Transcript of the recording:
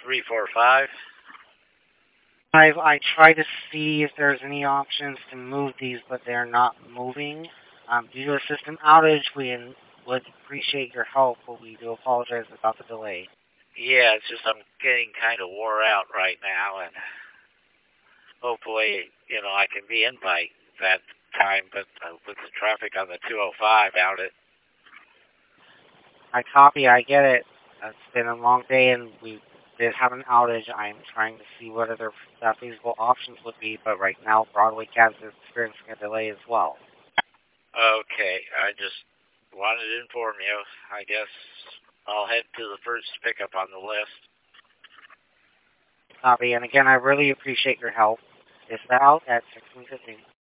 345. I try to see if there's any options to move these, but they're not moving. Due to a system outage, we would appreciate your help, but we do apologize about the delay. Yeah, it's just I'm getting kind of wore out right now, and hopefully, I can be in by that time, but with the traffic on the 205 out it. I copy, I get it. It's been a long day, and we did have an outage. I'm trying to see what other feasible options would be, but right now, Broadway Cab is experiencing a delay as well. Okay, I just wanted to inform you. I guess I'll head to the first pickup on the list. Copy, and again, I really appreciate your help. Dispatch out at 16:15.